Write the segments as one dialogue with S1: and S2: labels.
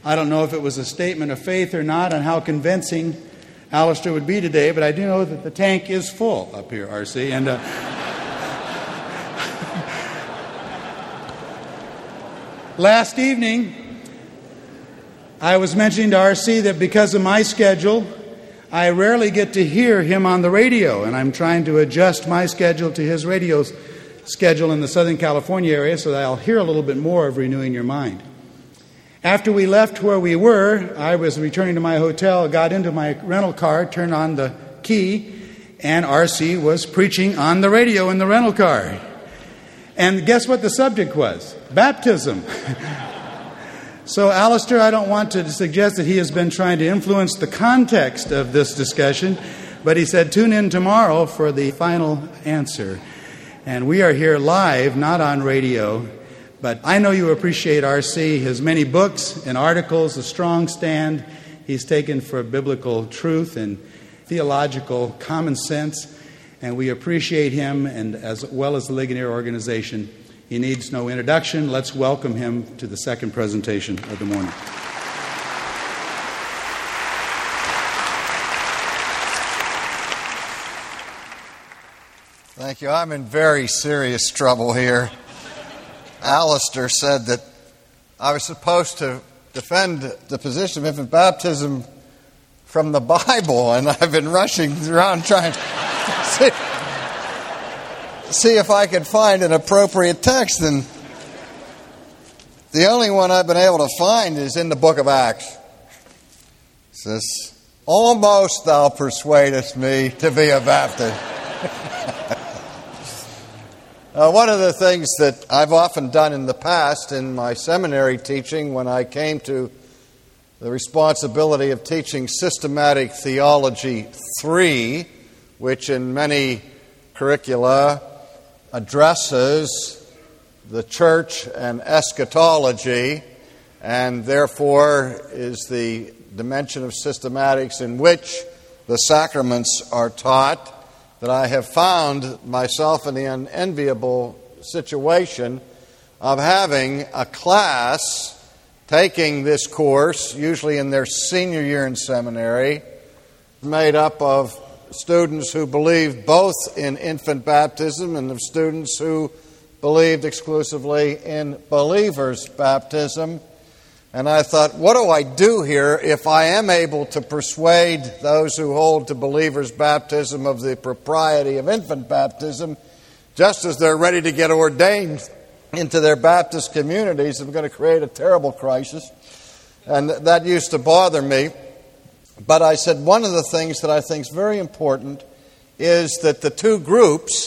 S1: I don't know if it was a statement of faith or not on how convincing Alistair would be today, but I do know that the tank is full up here, R.C. And last evening, I was mentioning to R.C. that because of my schedule, I rarely get to hear him on the radio, and I'm trying to adjust my schedule to his radio schedule in the Southern California area so that I'll hear a little bit more of Renewing Your Mind. After we left where we were, I was returning to my hotel, got into my rental car, turned on the key, and R.C. was preaching on the radio in the rental car. And guess what the subject was? Baptism. So, Alistair, I don't want to suggest that he has been trying to influence the context of this discussion, but he said, tune in tomorrow for the final answer. And we are here live, not on radio, but I know you appreciate R.C., his many books and articles, the strong stand he's taken for biblical truth and theological common sense, and we appreciate him, and as well as the Ligonier organization. He needs no introduction. Let's welcome him to the second presentation of the morning.
S2: Thank you. I'm in very serious trouble here. Alistair said that I was supposed to defend the position of infant baptism from the Bible, and I've been rushing around trying to see if I could find an appropriate text, and the only one I've been able to find is in the book of Acts. It says, "Almost thou persuadest me to be a Baptist." One of the things that I've often done in the past in my seminary teaching, when I came to the responsibility of teaching Systematic Theology 3, which in many curricula addresses the church and eschatology, and therefore is the dimension of systematics in which the sacraments are taught, that I have found myself in the unenviable situation of having a class taking this course, usually in their senior year in seminary, made up of students who believed both in infant baptism and of students who believed exclusively in believers' baptism. And I thought, what do I do here if I am able to persuade those who hold to believers' baptism of the propriety of infant baptism, just as they're ready to get ordained into their Baptist communities? I'm going to create a terrible crisis. And that used to bother me. But I said, one of the things that I think is very important is that the two groups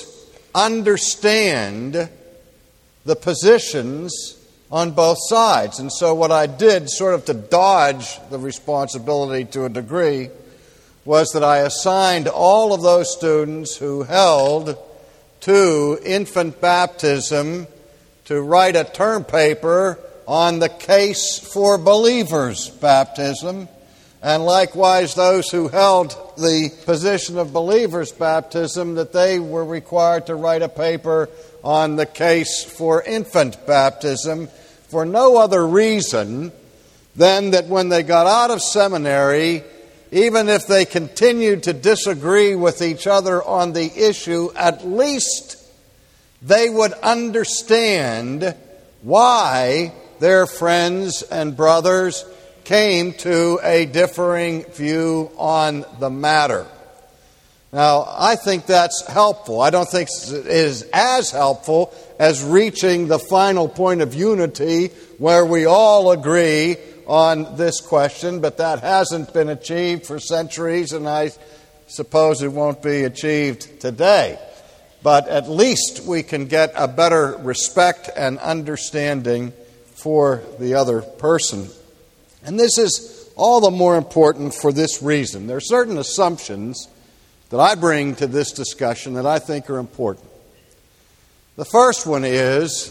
S2: understand the positions on both sides. And so what I did, sort of to dodge the responsibility to a degree, was that I assigned all of those students who held to infant baptism to write a term paper on the case for believers' baptism, and likewise those who held the position of believers' baptism, that they were required to write a paper on the case for infant baptism, for no other reason than that when they got out of seminary, even if they continued to disagree with each other on the issue, at least they would understand why their friends and brothers came to a differing view on the matter. Now, I think that's helpful. I don't think it is as helpful as reaching the final point of unity where we all agree on this question, but that hasn't been achieved for centuries, and I suppose it won't be achieved today. But at least we can get a better respect and understanding for the other person. And this is all the more important for this reason. There are certain assumptions that I bring to this discussion that I think are important. The first one is,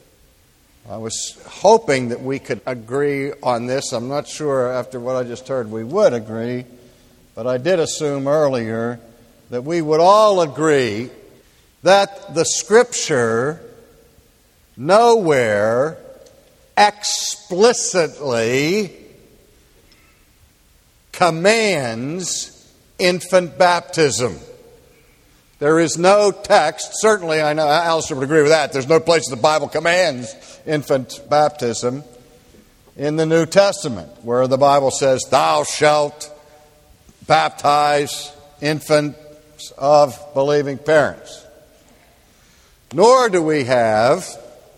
S2: I was hoping that we could agree on this. I'm not sure after what I just heard we would agree, but I did assume earlier that we would all agree that the Scripture nowhere explicitly commands infant baptism. There is no text, certainly I know Alistair would agree with that, there's no place the Bible commands infant baptism in the New Testament where the Bible says, "Thou shalt baptize infants of believing parents." Nor do we have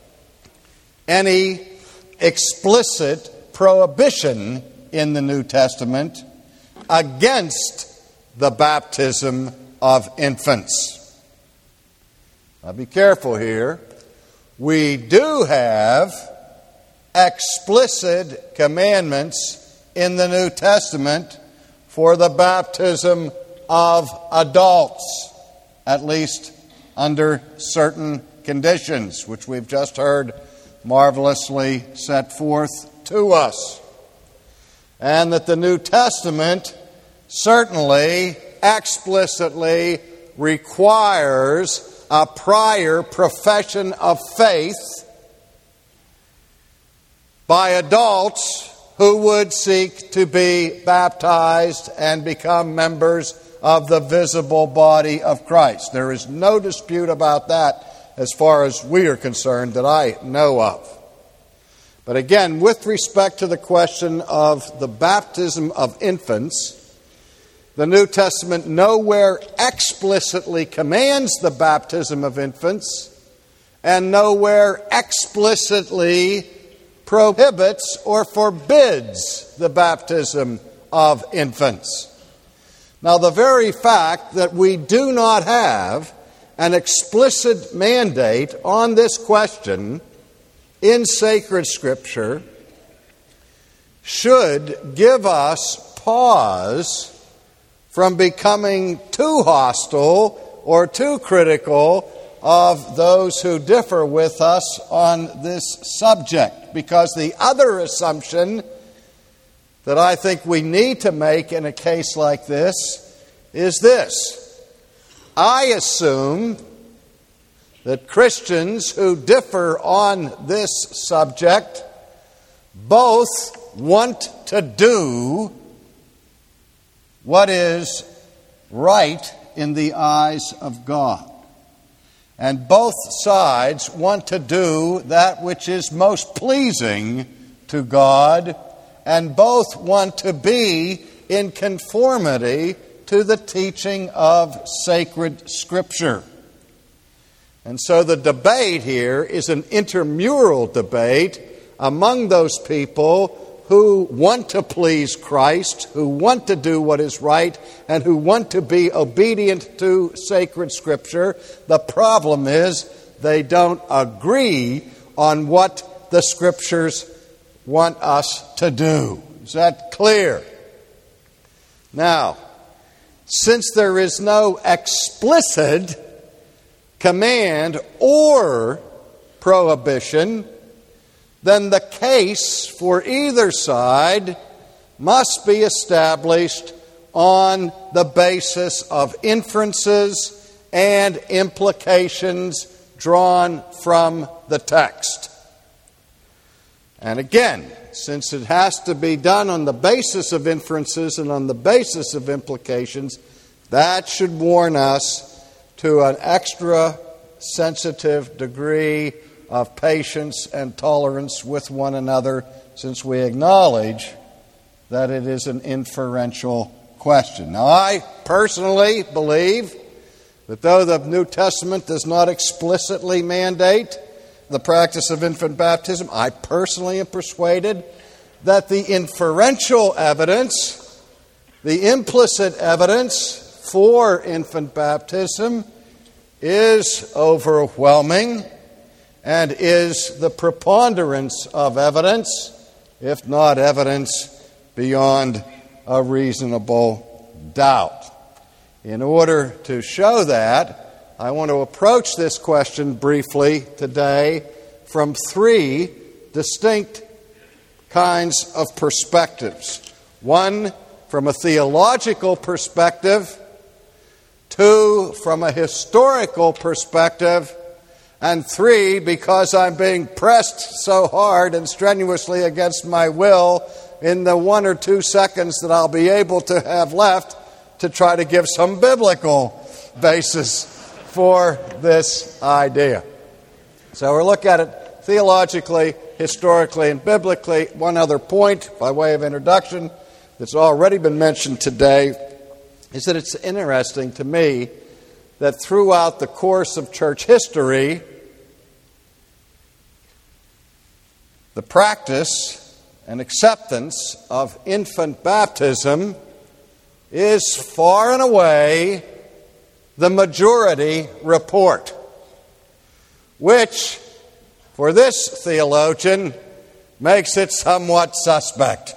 S2: any explicit prohibition in the New Testament against the baptism of infants. Now be careful here. We do have explicit commandments in the New Testament for the baptism of adults, at least under certain conditions, which we've just heard marvelously set forth to us. And that the New Testament certainly explicitly requires a prior profession of faith by adults who would seek to be baptized and become members of the visible body of Christ. There is no dispute about that as far as we are concerned that I know of. But again, with respect to the question of the baptism of infants, the New Testament nowhere explicitly commands the baptism of infants and nowhere explicitly prohibits or forbids the baptism of infants. Now, the very fact that we do not have an explicit mandate on this question in sacred Scripture should give us pause from becoming too hostile or too critical of those who differ with us on this subject. Because the other assumption that I think we need to make in a case like this is this. I assume that Christians who differ on this subject both want to do what is right in the eyes of God. And both sides want to do that which is most pleasing to God, and both want to be in conformity to the teaching of sacred Scripture. And so the debate here is an intramural debate among those people who want to please Christ, who want to do what is right, and who want to be obedient to sacred Scripture. The problem is they don't agree on what the Scriptures want us to do. Is that clear? Now, since there is no explicit command or prohibition, then the case for either side must be established on the basis of inferences and implications drawn from the text. And again, since it has to be done on the basis of inferences and on the basis of implications, that should warn us to an extra sensitive degree of patience and tolerance with one another, since we acknowledge that it is an inferential question. Now, I personally believe that though the New Testament does not explicitly mandate the practice of infant baptism, I personally am persuaded that the inferential evidence, the implicit evidence for infant baptism is overwhelming and is the preponderance of evidence, if not evidence beyond a reasonable doubt. In order to show that, I want to approach this question briefly today from three distinct kinds of perspectives. One, from a theological perspective. Two, from a historical perspective. And 3, because I'm being pressed so hard and strenuously against my will in the 1 or 2 seconds that I'll be able to have left to try to give some biblical basis for this idea. So we'll look at it theologically, historically, and biblically. One other point by way of introduction that's already been mentioned today is that it's interesting to me that throughout the course of church history, the practice and acceptance of infant baptism is far and away the majority report, which, for this theologian, makes it somewhat suspect.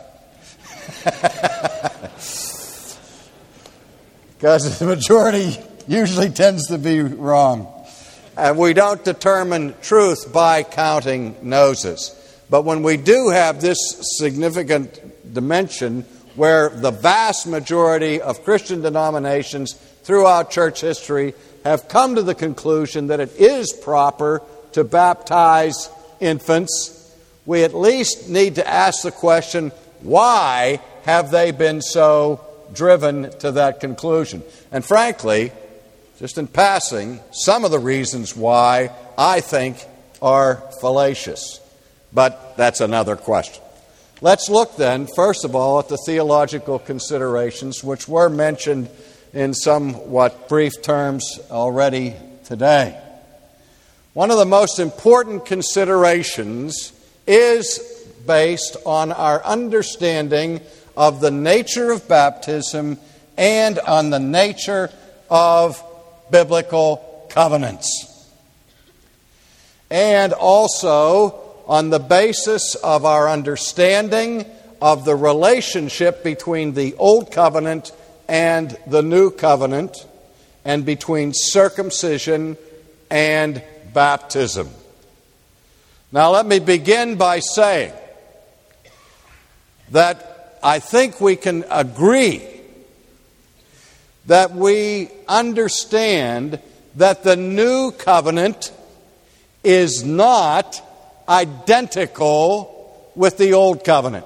S2: Because the majority usually tends to be wrong. And we don't determine truth by counting noses. But when we do have this significant dimension where the vast majority of Christian denominations throughout church history have come to the conclusion that it is proper to baptize infants, we at least need to ask the question, why have they been so driven to that conclusion? And frankly, just in passing, some of the reasons why I think are fallacious. But that's another question. Let's look then, first of all, at the theological considerations which were mentioned in somewhat brief terms already today. One of the most important considerations is based on our understanding of the nature of baptism and on the nature of biblical covenants. And also on the basis of our understanding of the relationship between the Old Covenant and the New Covenant, and between circumcision and baptism. Now let me begin by saying that I think we can agree that we understand that the New Covenant is not identical with the Old Covenant.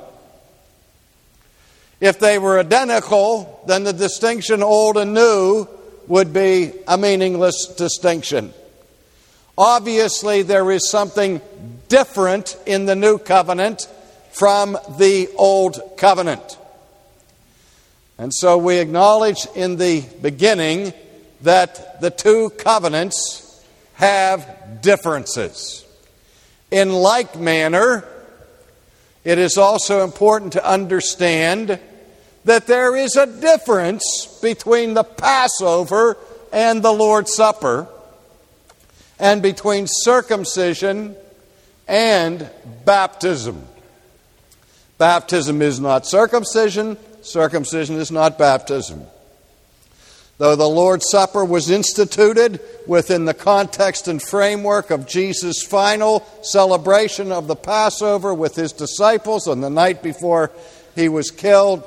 S2: If they were identical, then the distinction old and new would be a meaningless distinction. Obviously, there is something different in the New Covenant from the Old Covenant. And so we acknowledge in the beginning that the two covenants have differences. In like manner, it is also important to understand that there is a difference between the Passover and the Lord's Supper, and between circumcision and baptism. Baptism is not circumcision, circumcision is not baptism. Though the Lord's Supper was instituted within the context and framework of Jesus' final celebration of the Passover with his disciples on the night before he was killed,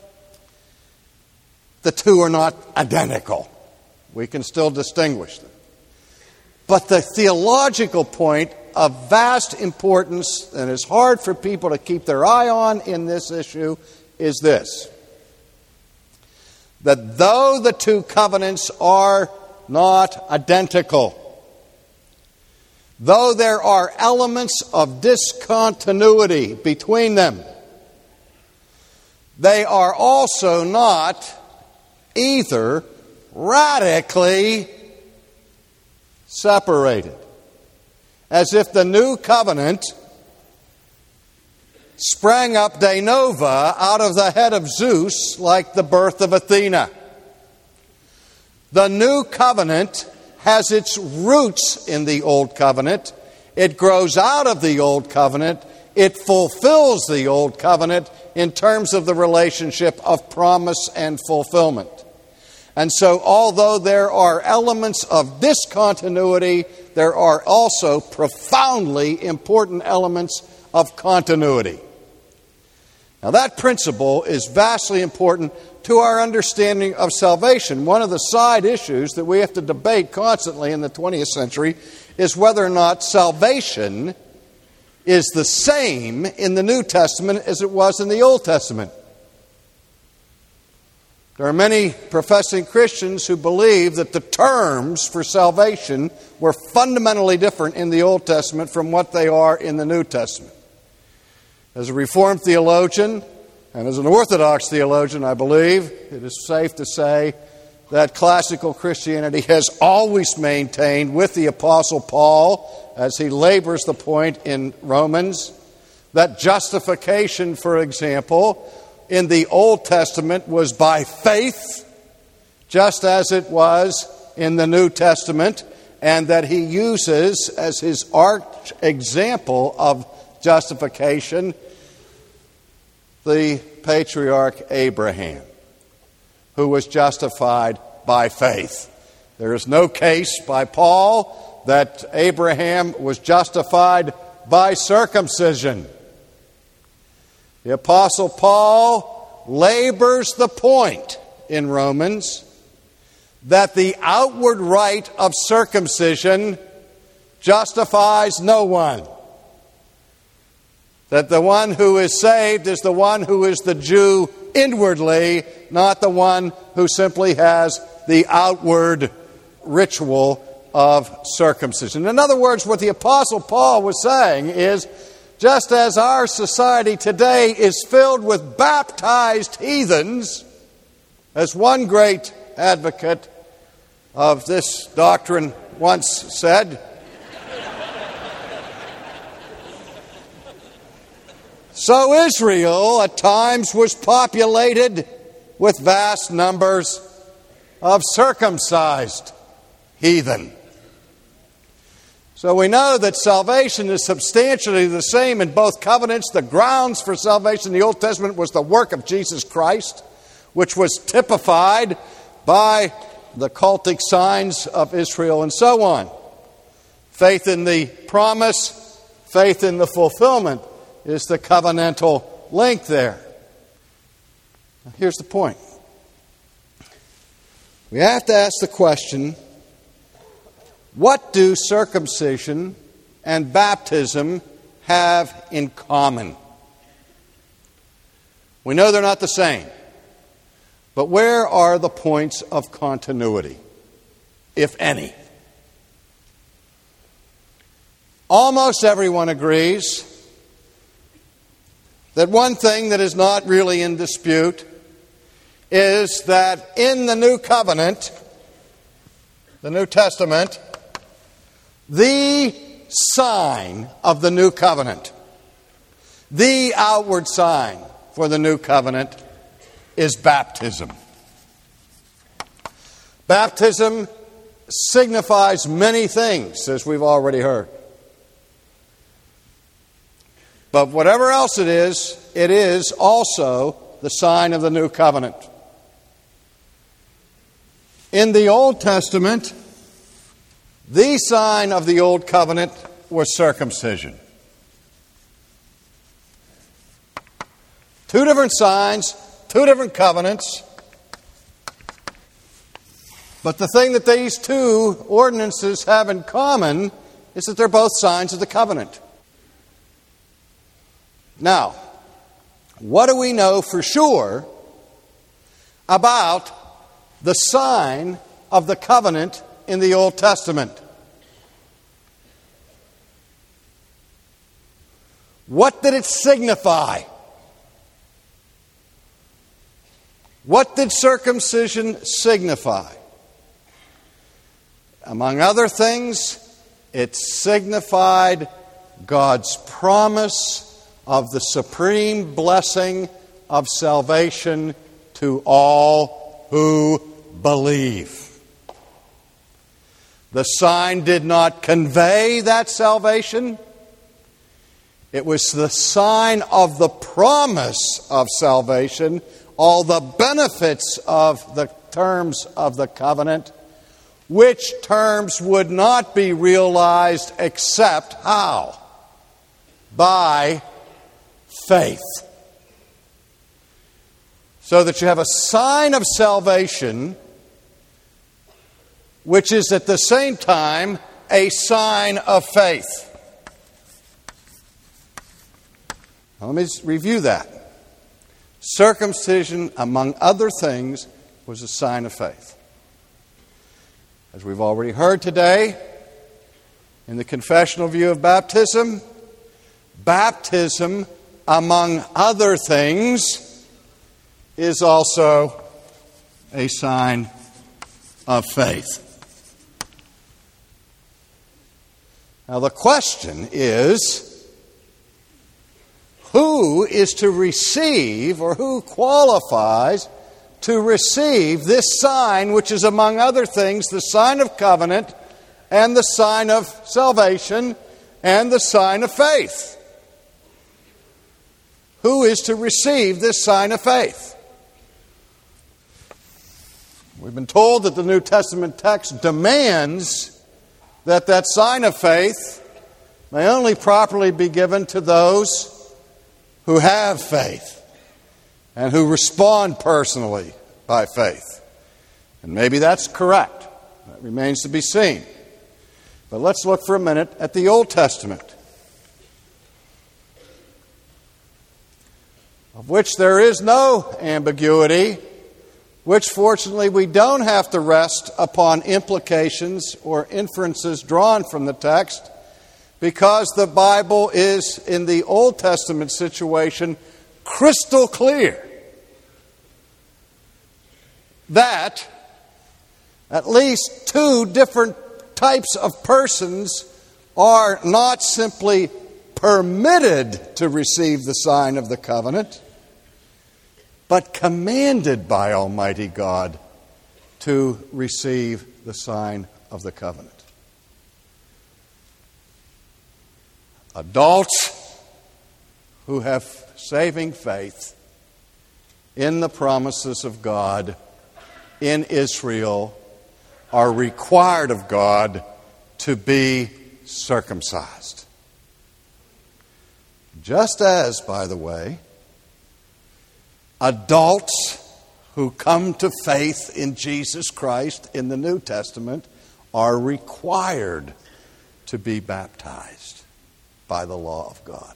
S2: the two are not identical. We can still distinguish them. But the theological point of vast importance, and is hard for people to keep their eye on in this issue, is this: that though the two covenants are not identical, though there are elements of discontinuity between them, they are also not either radically separated. As if the new covenant sprang up de novo out of the head of Zeus like the birth of Athena. The new covenant has its roots in the old covenant. It grows out of the old covenant. It fulfills the old covenant in terms of the relationship of promise and fulfillment. And so, although there are elements of discontinuity, there are also profoundly important elements of continuity. Now that principle is vastly important to our understanding of salvation. One of the side issues that we have to debate constantly in the 20th century is whether or not salvation is the same in the New Testament as it was in the Old Testament. There are many professing Christians who believe that the terms for salvation were fundamentally different in the Old Testament from what they are in the New Testament. As a Reformed theologian, and as an Orthodox theologian, I believe it is safe to say that classical Christianity has always maintained with the Apostle Paul, as he labors the point in Romans, that justification, for example, in the Old Testament was by faith, just as it was in the New Testament, and that he uses as his arch example of justification the patriarch Abraham, who was justified by faith. There is no case by Paul that Abraham was justified by circumcision. The Apostle Paul labors the point in Romans that the outward rite of circumcision justifies no one. That the one who is saved is the one who is the Jew inwardly, not the one who simply has the outward ritual of circumcision. In other words, what the Apostle Paul was saying is, just as our society today is filled with baptized heathens, as one great advocate of this doctrine once said, so Israel at times was populated with vast numbers of circumcised heathen. So we know that salvation is substantially the same in both covenants. The grounds for salvation in the Old Testament was the work of Jesus Christ, which was typified by the cultic signs of Israel and so on. Faith in the promise, faith in the fulfillment is the covenantal link there. Now, here's the point. We have to ask the question, what do circumcision and baptism have in common? We know they're not the same. But where are the points of continuity, if any? Almost everyone agrees that one thing that is not really in dispute is that in the New Covenant, the New Testament, the sign of the New Covenant, the outward sign for the New Covenant is baptism. Baptism signifies many things, as we've already heard. But whatever else it is also the sign of the New Covenant. In the Old Testament, the sign of the Old Covenant was circumcision. Two different signs, two different covenants. But the thing that these two ordinances have in common is that they're both signs of the covenant. Now, what do we know for sure about the sign of the covenant in the Old Testament? What did it signify? What did circumcision signify? Among other things, it signified God's promise of the supreme blessing of salvation to all who believe. The sign did not convey that salvation. It was the sign of the promise of salvation, all the benefits of the terms of the covenant, which terms would not be realized except how? By faith. So that you have a sign of salvation, which is at the same time a sign of faith. Now, let me review that. Circumcision, among other things, was a sign of faith. As we've already heard today, in the confessional view of baptism, baptism, among other things, is also a sign of faith. Now the question is, who is to receive, or who qualifies to receive this sign, which is, among other things, the sign of covenant and the sign of salvation and the sign of faith? Who is to receive this sign of faith? We've been told that the New Testament text demands that that sign of faith may only properly be given to those who have faith and who respond personally by faith. And maybe that's correct. That remains to be seen. But let's look for a minute at the Old Testament, of which there is no ambiguity, which fortunately we don't have to rest upon implications or inferences drawn from the text, because the Bible is, in the Old Testament situation, crystal clear that at least two different types of persons are not simply permitted to receive the sign of the covenant, but commanded by Almighty God to receive the sign of the covenant. Adults who have saving faith in the promises of God in Israel are required of God to be circumcised. Just as, by the way, adults who come to faith in Jesus Christ in the New Testament are required to be baptized by the law of God.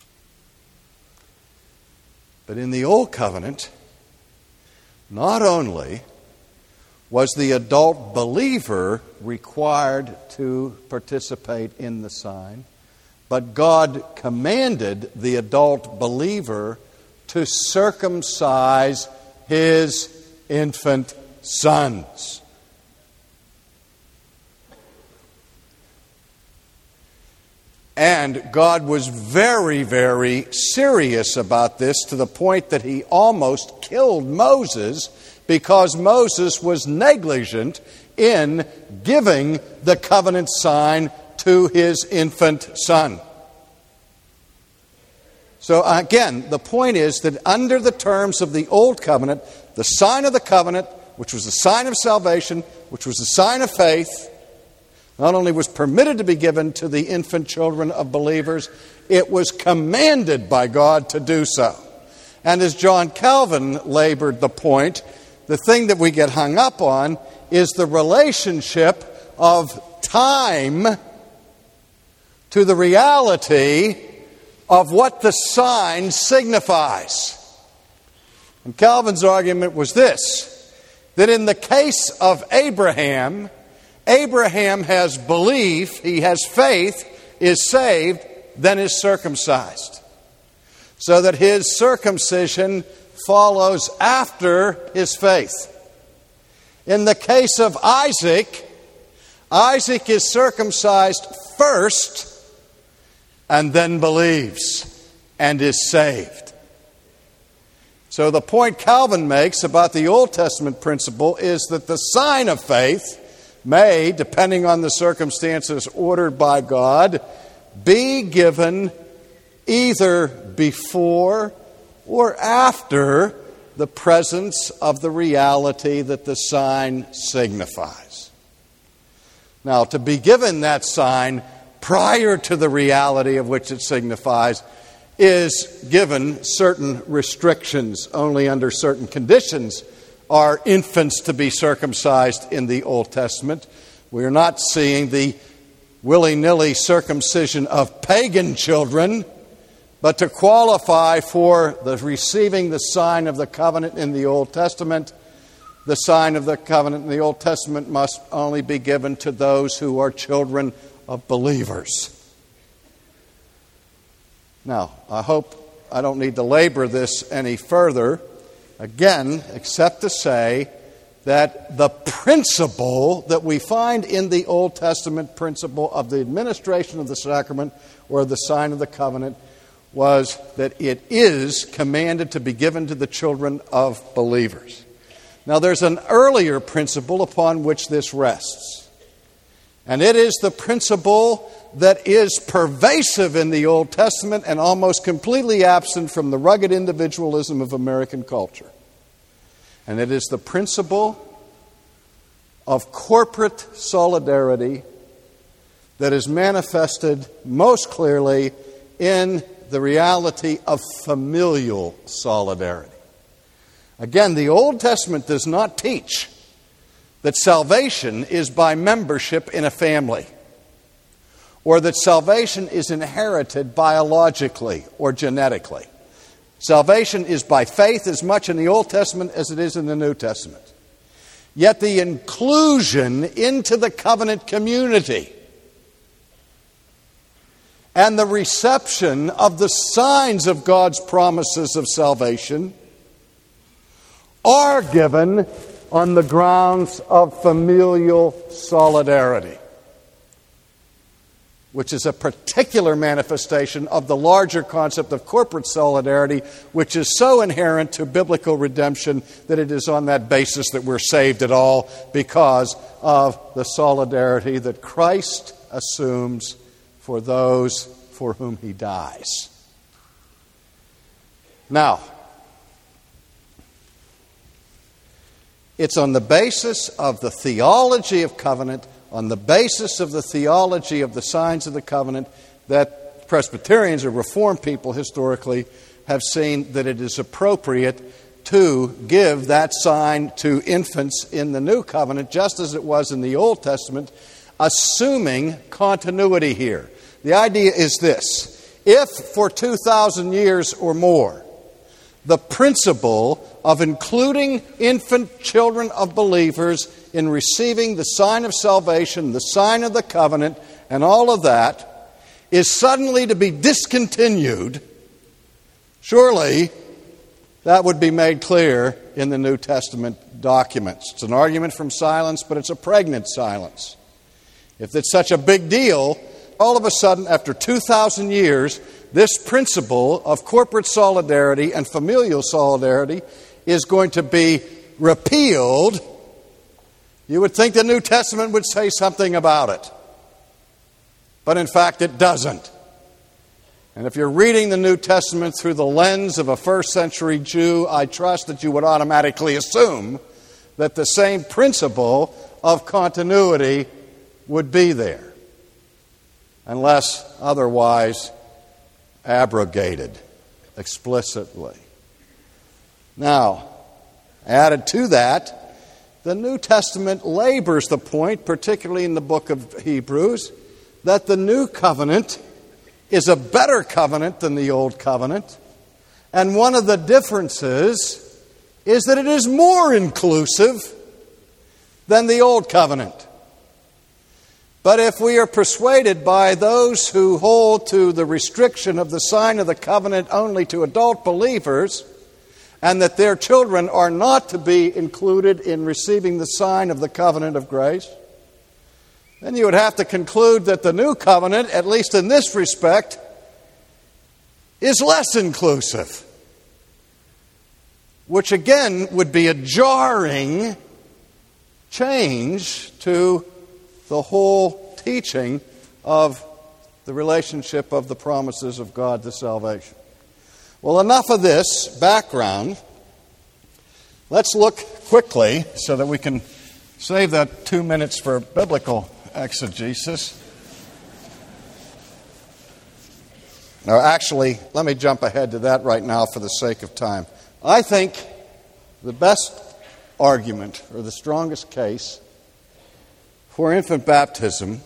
S2: But in the Old Covenant, not only was the adult believer required to participate in the sign, but God commanded the adult believer to circumcise his infant sons. And God was very, very serious about this, to the point that he almost killed Moses because Moses was negligent in giving the covenant sign to his infant son. So again, the point is that under the terms of the Old Covenant, the sign of the covenant, which was the sign of salvation, which was the sign of faith, not only was permitted to be given to the infant children of believers, it was commanded by God to do so. And as John Calvin labored the point, the thing that we get hung up on is the relationship of time to the reality of what the sign signifies. And Calvin's argument was this, that in the case of Abraham, Abraham has belief, he has faith, is saved, then is circumcised. So that his circumcision follows after his faith. In the case of Isaac, Isaac is circumcised first and then believes and is saved. So the point Calvin makes about the Old Testament principle is that the sign of faith may, depending on the circumstances ordered by God, be given either before or after the presence of the reality that the sign signifies. Now, to be given that sign prior to the reality of which it signifies is given certain restrictions. Only under certain conditions are infants to be circumcised in the Old Testament. We are not seeing the willy-nilly circumcision of pagan children, but to qualify for the receiving the sign of the covenant in the Old Testament, the sign of the covenant in the Old Testament must only be given to those who are children of believers. Now, I hope I don't need to labor this any further, again, except to say that the principle that we find in the Old Testament principle of the administration of the sacrament or the sign of the covenant was that it is commanded to be given to the children of believers. Now, there's an earlier principle upon which this rests, and it is the principle that is pervasive in the Old Testament and almost completely absent from the rugged individualism of American culture. And it is the principle of corporate solidarity that is manifested most clearly in the reality of familial solidarity. Again, the Old Testament does not teach that salvation is by membership in a family, or that salvation is inherited biologically or genetically. Salvation is by faith as much in the Old Testament as it is in the New Testament. Yet the inclusion into the covenant community and the reception of the signs of God's promises of salvation are given on the grounds of familial solidarity, which is a particular manifestation of the larger concept of corporate solidarity, which is so inherent to biblical redemption that it is on that basis that we're saved at all, because of the solidarity that Christ assumes for those for whom he dies. Now, it's on the basis of the theology of covenant, on the basis of the theology of the signs of the covenant, that Presbyterians or Reformed people historically have seen that it is appropriate to give that sign to infants in the New Covenant, just as it was in the Old Testament, assuming continuity here. The idea is this: if for 2,000 years or more, the principle of including infant children of believers in receiving the sign of salvation, the sign of the covenant, and all of that is suddenly to be discontinued, surely that would be made clear in the New Testament documents. It's an argument from silence, but it's a pregnant silence. If it's such a big deal, all of a sudden, after 2,000 years, this principle of corporate solidarity and familial solidarity is going to be repealed, you would think the New Testament would say something about it. But in fact, it doesn't. And if you're reading the New Testament through the lens of a first century Jew, I trust that you would automatically assume that the same principle of continuity would be there, unless otherwise abrogated explicitly. Now, added to that, the New Testament labors the point, particularly in the book of Hebrews, that the New Covenant is a better covenant than the Old Covenant. And one of the differences is that it is more inclusive than the Old Covenant. But if we are persuaded by those who hold to the restriction of the sign of the covenant only to adult believers, and that their children are not to be included in receiving the sign of the covenant of grace, then you would have to conclude that the New Covenant, at least in this respect, is less inclusive, which again would be a jarring change to the whole teaching of the relationship of the promises of God to salvation. Well, enough of this background. Let's look quickly so that we can save that 2 minutes for biblical exegesis Now, actually, let me jump ahead to that right now for the sake of time. I think the best argument, or the strongest case, for infant baptism,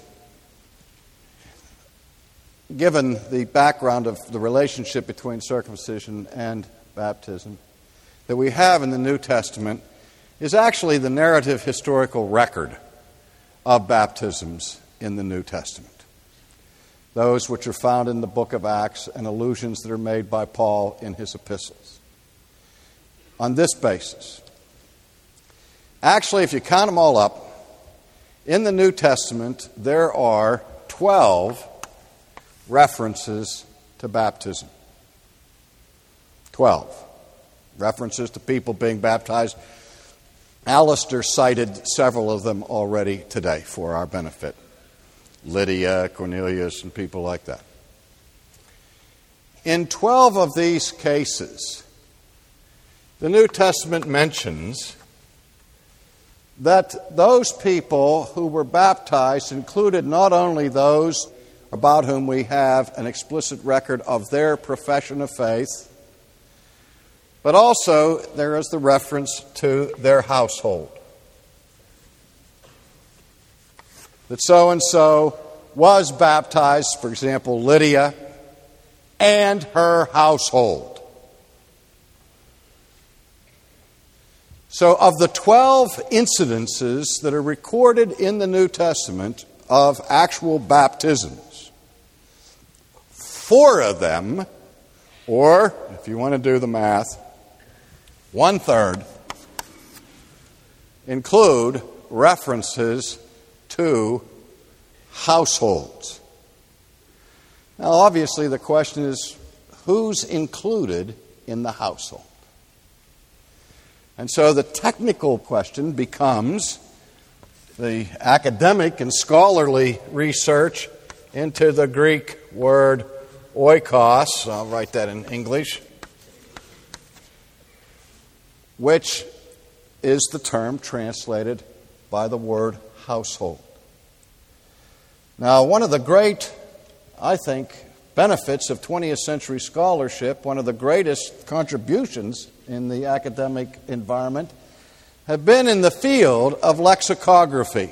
S2: given the background of the relationship between circumcision and baptism that we have in the New Testament, is actually the narrative historical record of baptisms in the New Testament. Those which are found in the book of Acts and allusions that are made by Paul in his epistles. On this basis, actually, if you count them all up, in the New Testament there are 12 references to baptism. 12 references to people being baptized. Alistair cited several of them already today for our benefit. Lydia, Cornelius, and people like that. In 12 of these cases, the New Testament mentions that those people who were baptized included not only those about whom we have an explicit record of their profession of faith, but also there is the reference to their household. That so-and-so was baptized, for example, Lydia, and her household. So of the 12 incidences that are recorded in the New Testament of actual baptisms, 4 of them, or if you want to do the math, 1/3, include references to households. Now, obviously, the question is, who's included in the household? And so the technical question becomes the academic and scholarly research into the Greek word oikos, I'll write that in English, which is the term translated by the word household. Now, one of the great, I think, benefits of 20th century scholarship, one of the greatest contributions in the academic environment, have been in the field of lexicography.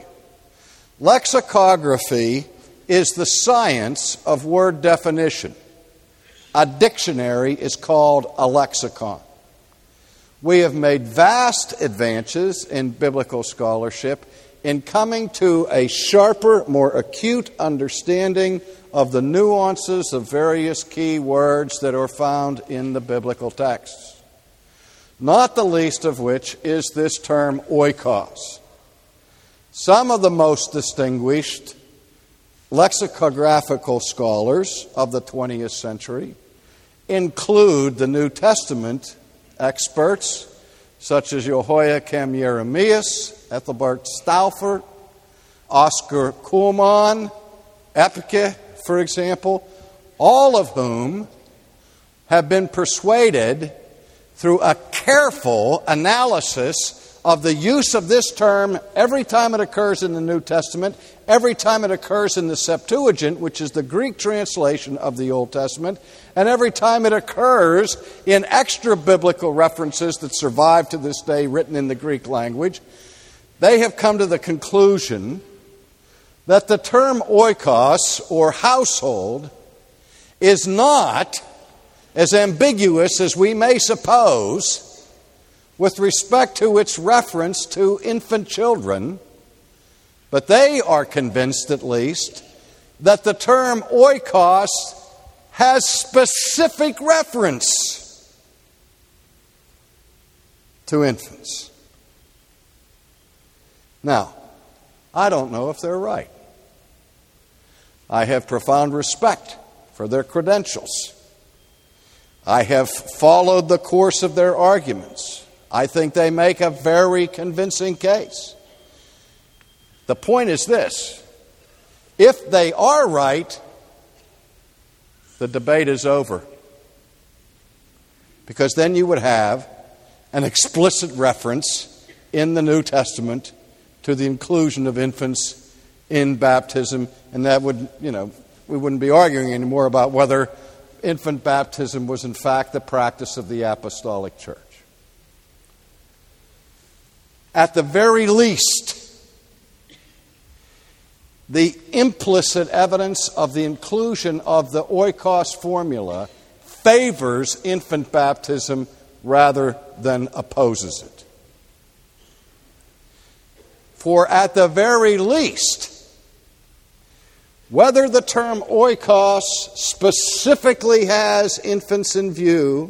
S2: Lexicography is the science of word definition. A dictionary is called a lexicon. We have made vast advances in biblical scholarship in coming to a sharper, more acute understanding of the nuances of various key words that are found in the biblical texts. Not the least of which is this term oikos. Some of the most distinguished lexicographical scholars of the 20th century include the New Testament experts such as Jehoiakim Jeremias, Ethelbert Stauffer, Oscar Kuhlmann, Epike, for example, all of whom have been persuaded through a careful analysis of the use of this term every time it occurs in the New Testament, every time it occurs in the Septuagint, which is the Greek translation of the Old Testament, and every time it occurs in extra-biblical references that survive to this day written in the Greek language. They have come to the conclusion that the term oikos, or household, is not as ambiguous as we may suppose with respect to its reference to infant children, but they are convinced, at least, that the term oikos has specific reference to infants. Now, I don't know if they're right. I have profound respect for their credentials. I have followed the course of their arguments. I think they make a very convincing case. The point is this: if they are right, the debate is over. Because then you would have an explicit reference in the New Testament to the inclusion of infants in baptism, and that would, we wouldn't be arguing anymore about whether infant baptism was in fact the practice of the Apostolic Church. At the very least, the implicit evidence of the inclusion of the oikos formula favors infant baptism rather than opposes it. For at the very least, whether the term oikos specifically has infants in view,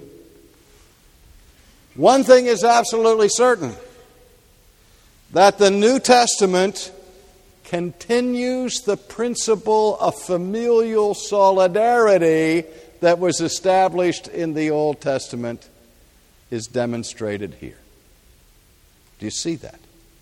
S2: one thing is absolutely certain, that the New Testament continues the principle of familial solidarity that was established in the Old Testament is demonstrated here. Do you see that?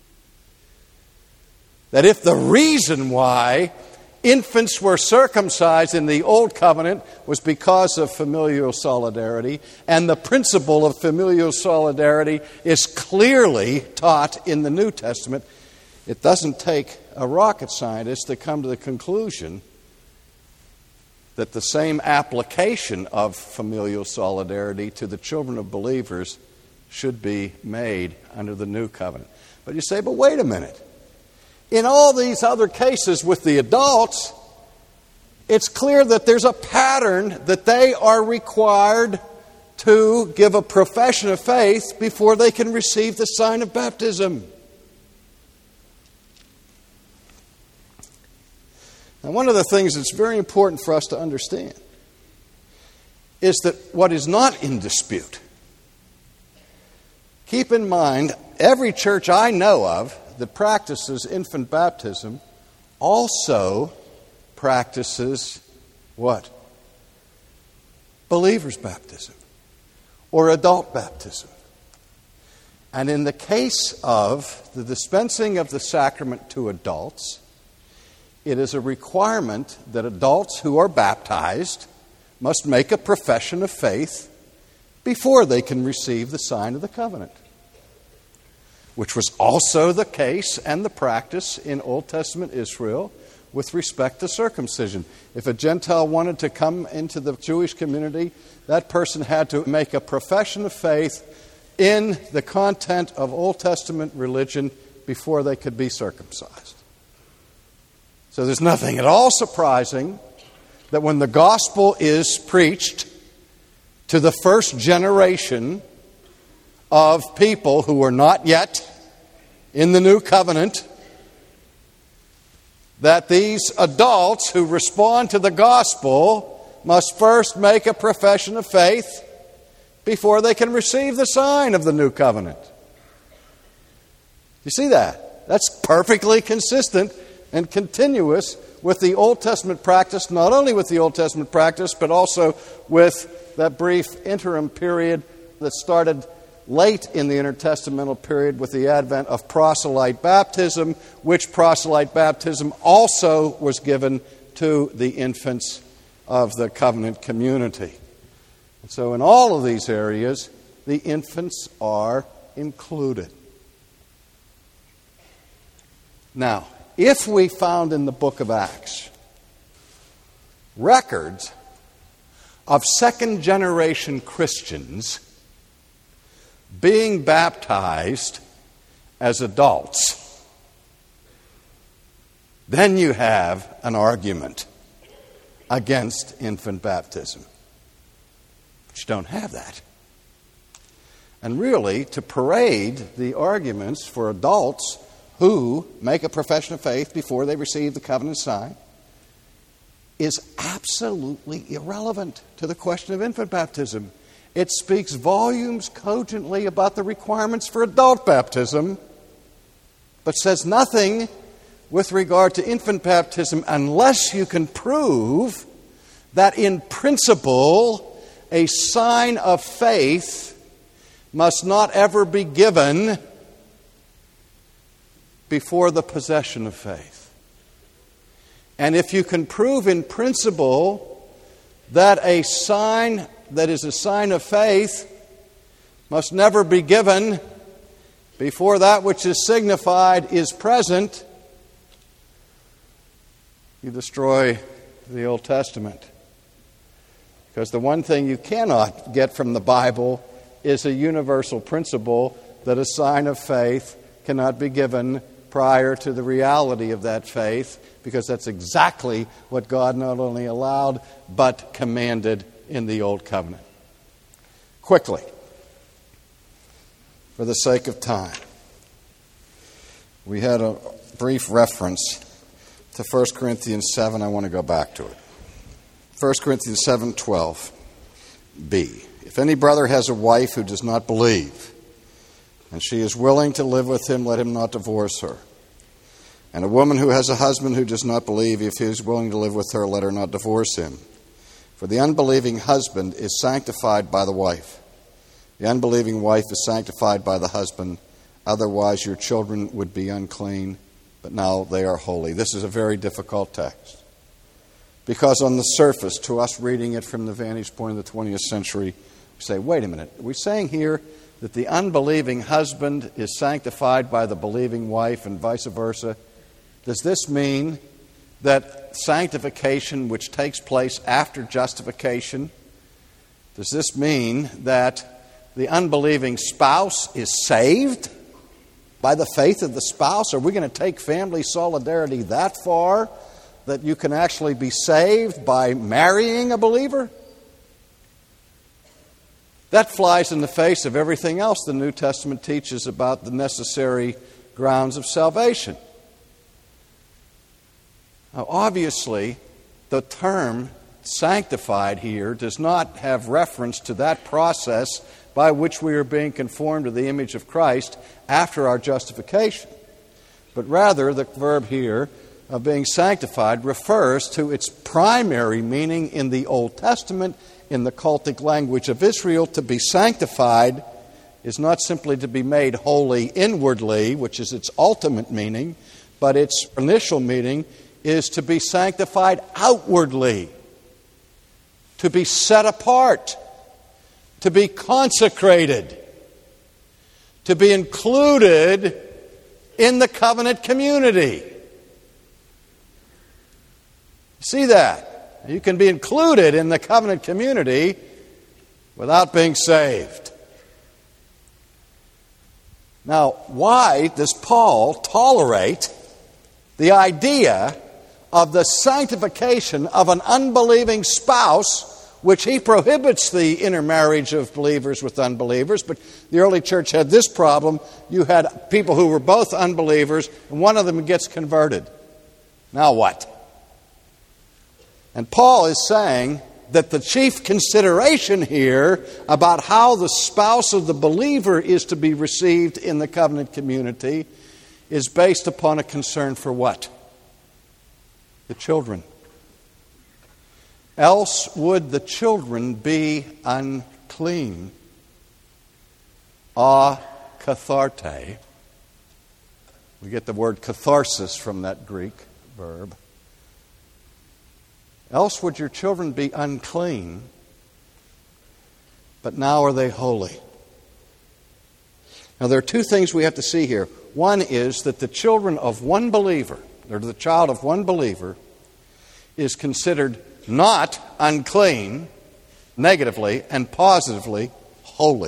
S2: That if the reason why infants were circumcised in the Old Covenant was because of familial solidarity, and the principle of familial solidarity is clearly taught in the New Testament, it doesn't take a rocket scientist to come to the conclusion that the same application of familial solidarity to the children of believers should be made under the New Covenant. But you say, but wait a minute. In all these other cases with the adults, it's clear that there's a pattern that they are required to give a profession of faith before they can receive the sign of baptism. Now, one of the things that's very important for us to understand is that what is not in dispute. Keep in mind, every church I know of that practices infant baptism also practices what? Believer's baptism or adult baptism. And in the case of the dispensing of the sacrament to adults, it is a requirement that adults who are baptized must make a profession of faith before they can receive the sign of the covenant, which was also the case and the practice in Old Testament Israel with respect to circumcision. If a Gentile wanted to come into the Jewish community, that person had to make a profession of faith in the content of Old Testament religion before they could be circumcised. So there's nothing at all surprising that when the gospel is preached to the first generation of people who are not yet in the new covenant, that these adults who respond to the gospel must first make a profession of faith before they can receive the sign of the new covenant. You see that? That's perfectly consistent and continuous with the Old Testament practice, not only with the Old Testament practice, but also with that brief interim period that started late in the intertestamental period with the advent of proselyte baptism, which proselyte baptism also was given to the infants of the covenant community. And so in all of these areas, the infants are included. Now, if we found in the book of Acts records of second-generation Christians being baptized as adults, then you have an argument against infant baptism. But you don't have that. And really, to parade the arguments for adults who make a profession of faith before they receive the covenant sign is absolutely irrelevant to the question of infant baptism. It speaks volumes cogently about the requirements for adult baptism, but says nothing with regard to infant baptism unless you can prove that in principle a sign of faith must not ever be given before the possession of faith. And if you can prove in principle that a sign that is a sign of faith must never be given before that which is signified is present, you destroy the Old Testament. Because the one thing you cannot get from the Bible is a universal principle that a sign of faith cannot be given prior to the reality of that faith, because that's exactly what God not only allowed but commanded in the Old Covenant. Quickly, for the sake of time, we had a brief reference to 1 Corinthians 7. I want to go back to it. 1 Corinthians 7:12b. If any brother has a wife who does not believe, and she is willing to live with him, let him not divorce her. And a woman who has a husband who does not believe, if he is willing to live with her, let her not divorce him. For the unbelieving husband is sanctified by the wife. The unbelieving wife is sanctified by the husband. Otherwise your children would be unclean, but now they are holy. This is a very difficult text. Because on the surface, to us reading it from the vantage point of the 20th century, we say, wait a minute, are we saying here that the unbelieving husband is sanctified by the believing wife and vice versa? Does this mean that sanctification, which takes place after justification, does this mean that the unbelieving spouse is saved by the faith of the spouse? Are we going to take family solidarity that far that you can actually be saved by marrying a believer? That flies in the face of everything else the New Testament teaches about the necessary grounds of salvation. Now, obviously, the term sanctified here does not have reference to that process by which we are being conformed to the image of Christ after our justification. But rather, the verb here of being sanctified refers to its primary meaning in the Old Testament, in the cultic language of Israel. To be sanctified is not simply to be made holy inwardly, which is its ultimate meaning, but its initial meaning is to be sanctified outwardly, to be set apart, to be consecrated, to be included in the covenant community. See that? You can be included in the covenant community without being saved. Now, why does Paul tolerate the idea of the sanctification of an unbelieving spouse, which he prohibits the intermarriage of believers with unbelievers? But the early church had this problem. You had people who were both unbelievers, and one of them gets converted. Now what? And Paul is saying that the chief consideration here about how the spouse of the believer is to be received in the covenant community is based upon a concern for what? The children. Else would the children be unclean. Katharte. We get the word catharsis from that Greek verb. Else would your children be unclean, but now are they holy. Now there are two things we have to see here. One is that the children of one believer, or the child of one believer, is considered not unclean, negatively, and positively holy.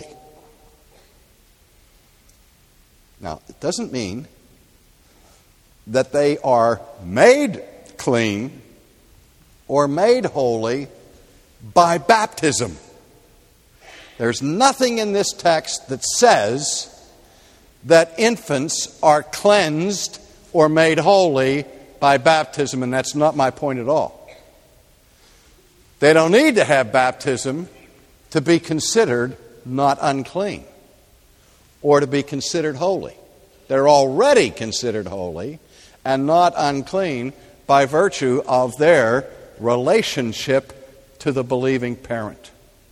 S2: Now, it doesn't mean that they are made clean or made holy by baptism. There's nothing in this text that says that infants are cleansed or made holy by baptism, and that's not my point at all. They don't need to have baptism to be considered not unclean or to be considered holy. They're already considered holy and not unclean by virtue of their relationship to the believing parent.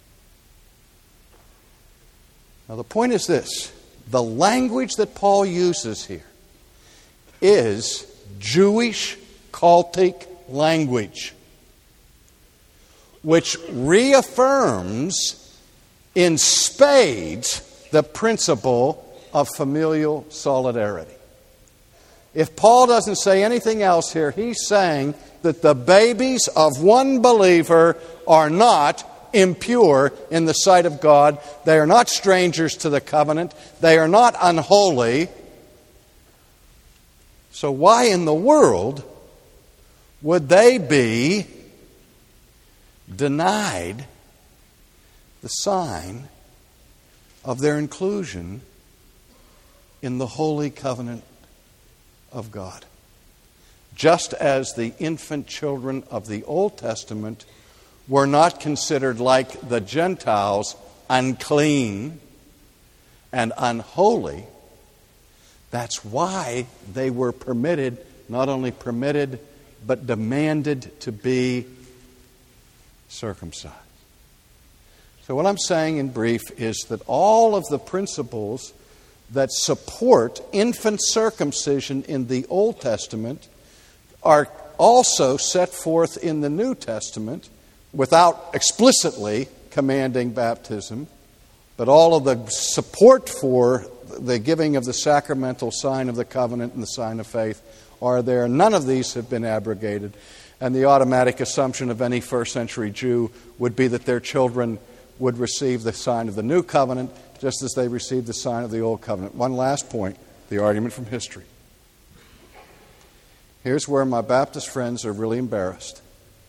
S2: Now the point is this. The language that Paul uses here is Jewish cultic language, which reaffirms in spades the principle of familial solidarity. If Paul doesn't say anything else here, he's saying that the babies of one believer are not impure in the sight of God. They are not strangers to the covenant. They are not unholy. So why in the world would they be denied the sign of their inclusion in the holy covenant of God? Just as the infant children of the Old Testament were not considered, like the Gentiles, unclean and unholy, that's why they were permitted, not only permitted, but demanded to be circumcised. So what I'm saying in brief is that all of the principles that support infant circumcision in the Old Testament are also set forth in the New Testament without explicitly commanding baptism, but all of the support for the giving of the sacramental sign of the covenant and the sign of faith are there. None of these have been abrogated, and the automatic assumption of any first century Jew would be that their children would receive the sign of the new covenant just as they received the sign of the old covenant. One last point, the argument from history. Here's where my Baptist friends are really embarrassed,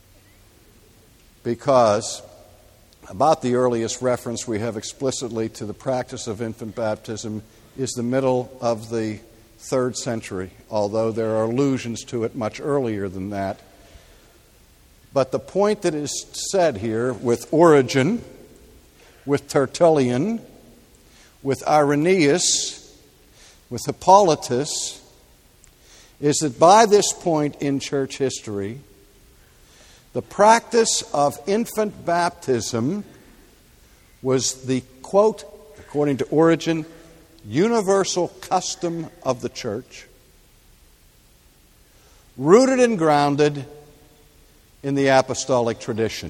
S2: because about the earliest reference we have explicitly to the practice of infant baptism is the middle of the 3rd century, although there are allusions to it much earlier than that. But the point that is said here with Origen, with Tertullian, with Irenaeus, with Hippolytus, is that by this point in church history, the practice of infant baptism was the, quote, according to Origen, universal custom of the church, rooted and grounded in the apostolic tradition.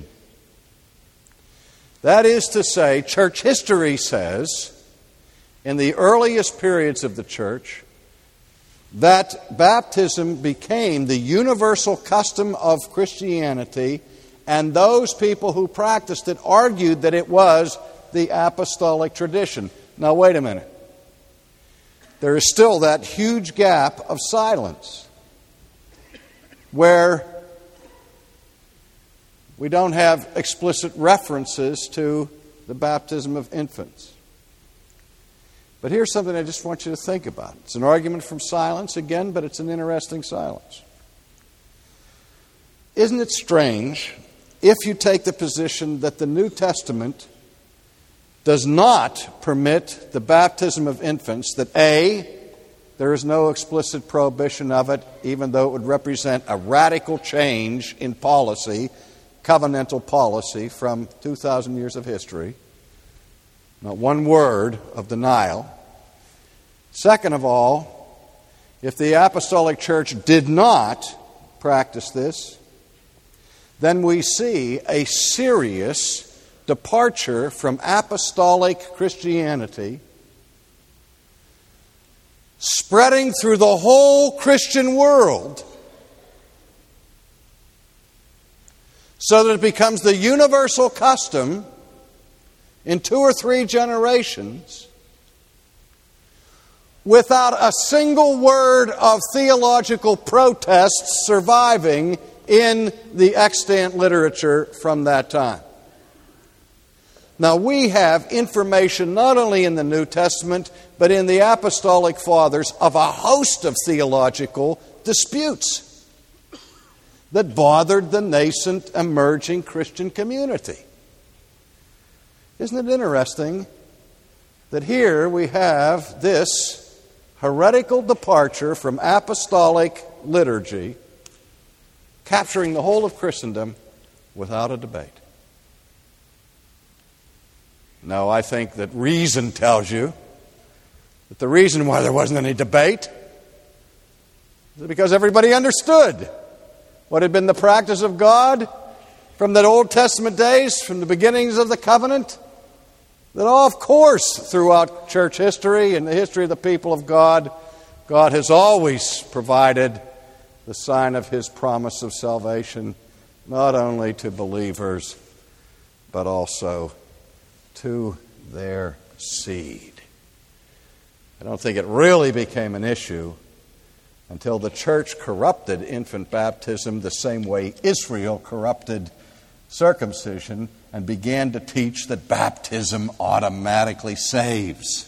S2: That is to say, church history says, in the earliest periods of the church, that baptism became the universal custom of Christianity, and those people who practiced it argued that it was the apostolic tradition. Now, wait a minute. There is still that huge gap of silence where we don't have explicit references to the baptism of infants. But here's something I just want you to think about. It's an argument from silence again, but it's an interesting silence. Isn't it strange if you take the position that the New Testament does not permit the baptism of infants, that A, there is no explicit prohibition of it, even though it would represent a radical change in policy, covenantal policy from 2,000 years of history. Not one word of denial. Second of all, if the apostolic church did not practice this, then we see a serious departure from apostolic Christianity spreading through the whole Christian world, so that it becomes the universal custom in 2 or 3 generations, without a single word of theological protest surviving in the extant literature from that time. Now, we have information not only in the New Testament, but in the Apostolic Fathers of a host of theological disputes that bothered the nascent, emerging Christian community. Isn't it interesting that here we have this heretical departure from apostolic liturgy capturing the whole of Christendom without a debate? No, I think that reason tells you that the reason why there wasn't any debate is because everybody understood what had been the practice of God from the Old Testament days, from the beginnings of the covenant. That, of course, throughout church history and the history of the people of God, God has always provided the sign of His promise of salvation, not only to believers, but also to their seed. I don't think it really became an issue until the church corrupted infant baptism the same way Israel corrupted circumcision and began to teach that baptism automatically saves.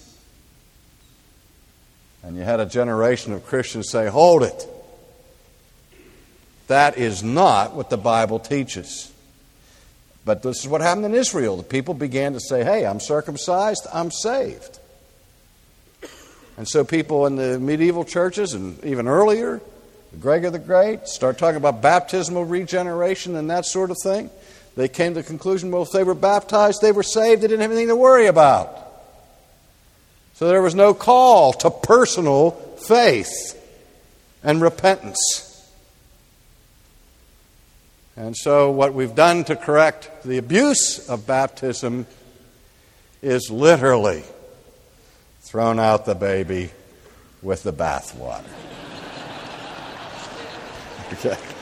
S2: And you had a generation of Christians say, hold it. That is not what the Bible teaches. But this is what happened in Israel. The people began to say, hey, I'm circumcised, I'm saved. And so people in the medieval churches and even earlier, Gregor the Great, start talking about baptismal regeneration and that sort of thing. They came to the conclusion, well, if they were baptized, they were saved, they didn't have anything to worry about. So there was no call to personal faith and repentance. And so what we've done to correct the abuse of baptism is literally thrown out the baby with the bathwater. Okay.